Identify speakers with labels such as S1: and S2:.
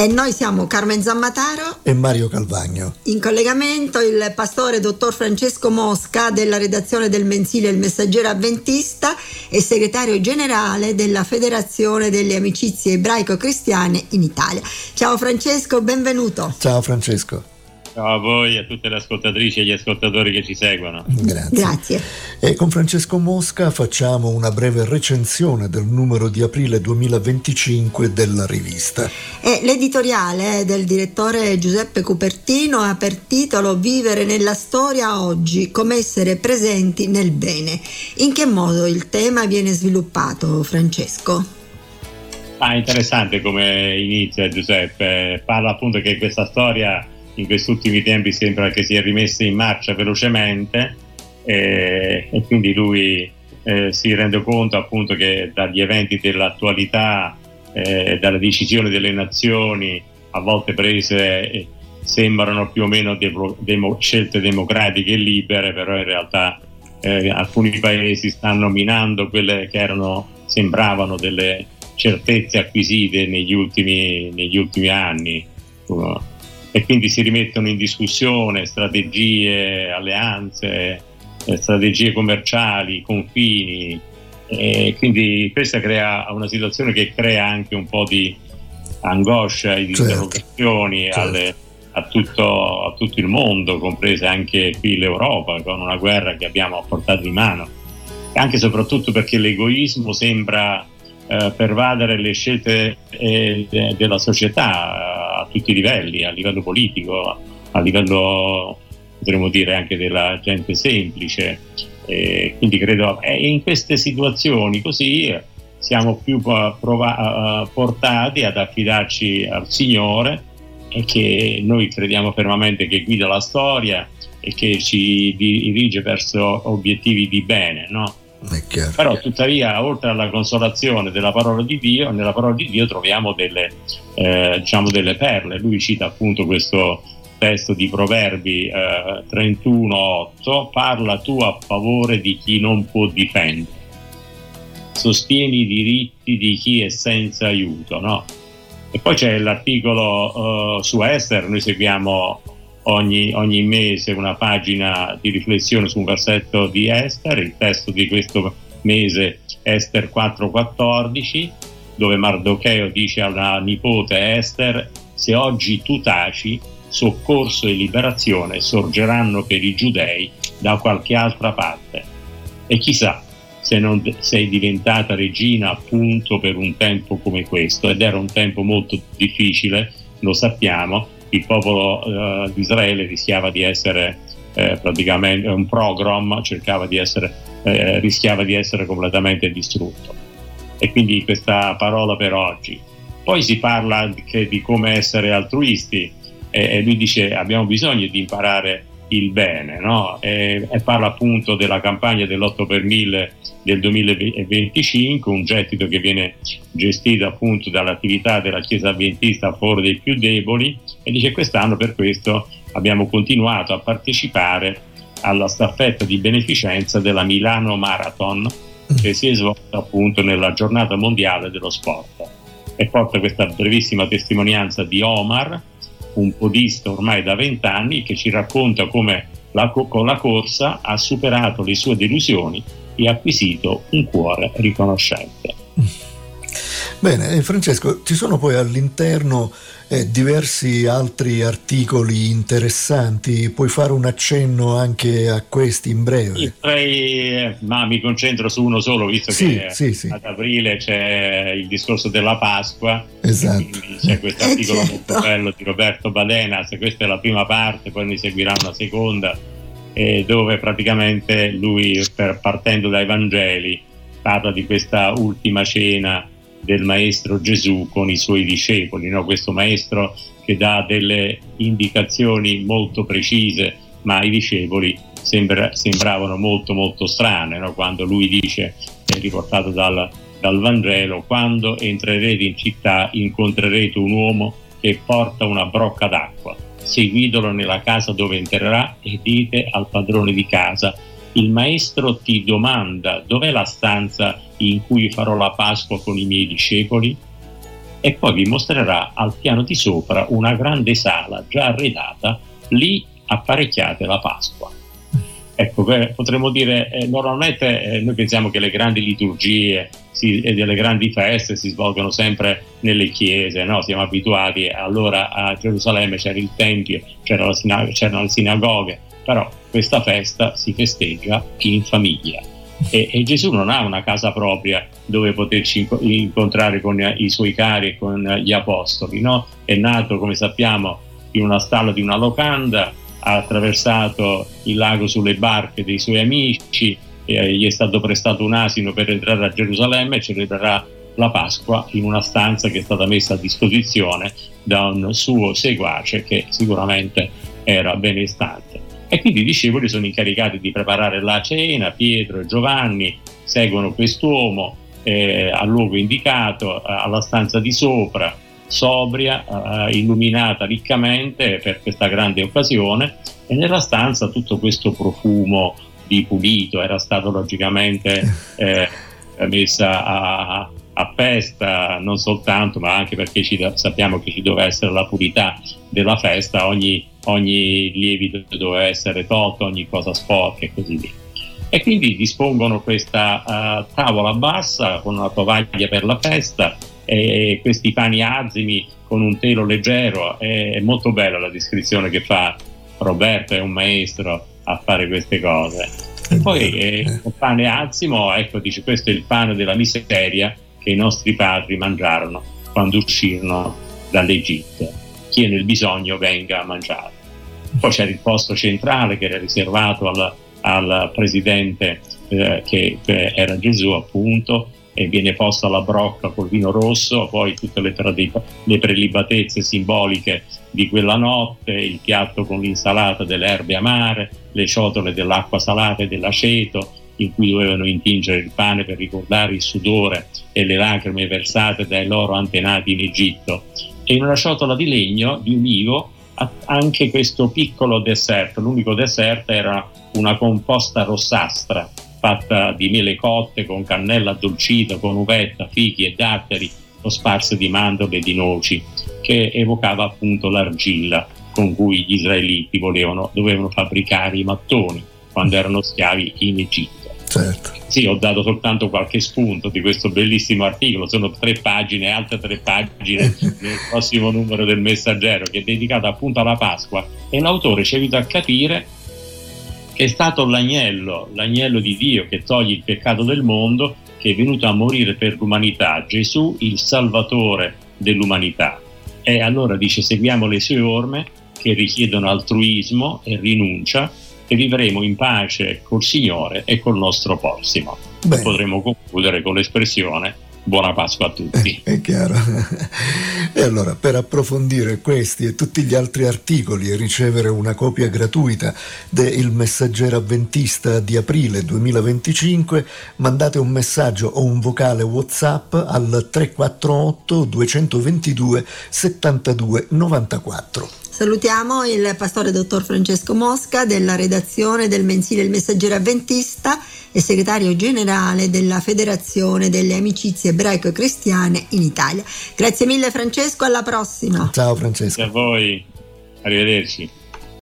S1: E noi siamo Carmen Zammataro
S2: e Mario Calvagno.
S1: In collegamento il pastore dottor Francesco Mosca della redazione del mensile Il Messaggero Avventista e segretario generale della Federazione delle Amicizie Ebraico-Cristiane in Italia. Ciao Francesco, benvenuto.
S2: Ciao Francesco.
S3: Ciao a voi e a tutte le ascoltatrici e gli ascoltatori che ci seguono.
S2: Grazie. E con Francesco Mosca facciamo una breve recensione del numero di aprile 2025 della rivista.
S1: L'editoriale del direttore Giuseppe Cupertino ha per titolo Vivere nella storia oggi, come essere presenti nel bene. In che modo il tema viene sviluppato, Francesco?
S3: Interessante come inizia Giuseppe. Parla appunto che questa storia in questi ultimi tempi sembra che sia rimessa in marcia velocemente e quindi lui si rende conto appunto che dagli eventi dell'attualità, dalle decisioni delle nazioni a volte prese sembrano più o meno scelte democratiche e libere, però in realtà alcuni paesi stanno minando quelle che sembravano delle certezze acquisite negli ultimi anni. E quindi si rimettono in discussione strategie, alleanze, strategie commerciali, confini, e quindi questa crea una situazione che crea anche un po' di angoscia e di interrogazioni a tutto il mondo, compresa anche qui l'Europa, con una guerra che abbiamo a portata di mano, anche e soprattutto perché l'egoismo sembra pervadere le scelte della società a tutti i livelli, a livello politico, a livello potremmo dire anche della gente semplice, quindi credo in queste situazioni così siamo più portati ad affidarci al Signore, e che noi crediamo fermamente che guida la storia e che ci dirige verso obiettivi di bene, no? Però tuttavia, oltre alla consolazione della parola di Dio, nella parola di Dio troviamo delle perle. Lui cita appunto questo testo di Proverbi 31:8: parla tu a favore di chi non può difendere, sostieni i diritti di chi è senza aiuto, no? E poi c'è l'articolo su Ester. Noi seguiamo ogni mese una pagina di riflessione su un versetto di Ester. Il testo di questo mese Ester 4:14, dove Mardocheo dice alla nipote Ester: se oggi tu taci, soccorso e liberazione sorgeranno per i giudei da qualche altra parte. E chissà se non sei diventata regina appunto per un tempo come questo, ed era un tempo molto difficile, lo sappiamo. Il popolo di Israele rischiava di essere praticamente un pogrom, rischiava di essere completamente distrutto. E quindi questa parola per oggi. Poi si parla anche di come essere altruisti, e lui dice abbiamo bisogno di imparare il bene, no? E parla appunto della campagna dell'8 per 1000 del 2025, un gettito che viene gestito appunto dall'attività della Chiesa Adventista a favore dei più deboli, e dice quest'anno per questo abbiamo continuato a partecipare alla staffetta di beneficenza della Milano Marathon, che si è svolta appunto nella giornata mondiale dello sport, e porta questa brevissima testimonianza di Omar, un podista ormai da 20 anni, che ci racconta come con la corsa ha superato le sue delusioni e ha acquisito un cuore riconoscente.
S2: Bene, Francesco, ci sono poi all'interno diversi altri articoli interessanti. Puoi fare un accenno anche a questi in breve?
S3: Ma mi concentro su uno solo, visto che ad aprile c'è il discorso della Pasqua.
S2: Esatto.
S3: Quindi c'è questo articolo molto bello di Roberto Badena. Se questa è la prima parte, poi ne seguirà una seconda, dove praticamente lui, partendo dai Vangeli, parla di questa ultima cena del Maestro Gesù con i suoi discepoli, no? Questo Maestro che dà delle indicazioni molto precise, ma i discepoli sembravano molto molto strane, no? Quando lui dice, è riportato dal Vangelo: quando entrerete in città incontrerete un uomo che porta una brocca d'acqua, seguitelo nella casa dove entrerà e dite al padrone di casa: il maestro ti domanda dov'è la stanza in cui farò la Pasqua con i miei discepoli? e poi vi mostrerà al piano di sopra una grande sala già arredata, lì apparecchiate la Pasqua. Ecco, potremmo dire, normalmente noi pensiamo che le grandi liturgie e delle grandi feste si svolgono sempre nelle chiese, no? Siamo abituati, allora a Gerusalemme c'era il Tempio, c'erano le sinagoghe, però questa festa si festeggia in famiglia e Gesù non ha una casa propria dove poterci incontrare con i suoi cari e con gli apostoli, no? È nato, come sappiamo, in una stalla di una locanda, ha attraversato il lago sulle barche dei suoi amici, gli è stato prestato un asino per entrare a Gerusalemme e celebrerà la Pasqua in una stanza che è stata messa a disposizione da un suo seguace che sicuramente era benestante. E quindi i discepoli sono incaricati di preparare la cena. Pietro e Giovanni seguono quest'uomo al luogo indicato, alla stanza di sopra, sobria, illuminata riccamente per questa grande occasione, e nella stanza tutto questo profumo di pulito era stato logicamente messa a festa, non soltanto, ma anche perché sappiamo che ci doveva essere la purità della festa, ogni lievito doveva essere tolto, ogni cosa sporca e così via. E quindi dispongono questa tavola bassa con una tovaglia per la festa e questi pani azimi con un telo leggero. È molto bella la descrizione che fa Roberto, è un maestro a fare queste cose. E poi il pane azimo, ecco, dice, questo è il pane della miseria che i nostri padri mangiarono quando uscirono dall'Egitto. Chi è nel bisogno venga a mangiare. Poi c'era il posto centrale che era riservato al presidente che era Gesù, appunto, e viene posta la brocca col vino rosso, poi tutte le prelibatezze simboliche di quella notte, il piatto con l'insalata delle erbe amare, le ciotole dell'acqua salata e dell'aceto, in cui dovevano intingere il pane per ricordare il sudore e le lacrime versate dai loro antenati in Egitto, e in una ciotola di legno di ulivo anche questo piccolo dessert. L'unico dessert era una composta rossastra fatta di mele cotte con cannella addolcita, con uvetta, fichi e datteri cosparse di mandorle e di noci, che evocava appunto l'argilla con cui gli israeliti dovevano fabbricare i mattoni quando erano schiavi in Egitto.
S2: Certo.
S3: Sì, ho dato soltanto qualche spunto di questo bellissimo articolo, sono 3 pagine, altre 3 pagine nel prossimo numero del Messaggero, che è dedicato appunto alla Pasqua, e l'autore ci aiuta a capire che è stato l'agnello di Dio che toglie il peccato del mondo, che è venuto a morire per l'umanità, Gesù il Salvatore dell'umanità. E allora dice: seguiamo le sue orme che richiedono altruismo e rinuncia, e vivremo in pace col Signore e col nostro prossimo. Potremmo concludere con l'espressione: buona Pasqua a tutti.
S2: È chiaro. E allora, per approfondire questi e tutti gli altri articoli e ricevere una copia gratuita del Messaggero Avventista di aprile 2025, mandate un messaggio o un vocale WhatsApp al 348 222 72 94.
S1: Salutiamo il pastore dottor Francesco Mosca della redazione del mensile Il Messaggero Avventista e segretario generale della Federazione delle Amicizie Ebraico-Cristiane in Italia. Grazie mille Francesco, alla prossima.
S2: Ciao Francesco.
S3: Grazie a voi, arrivederci.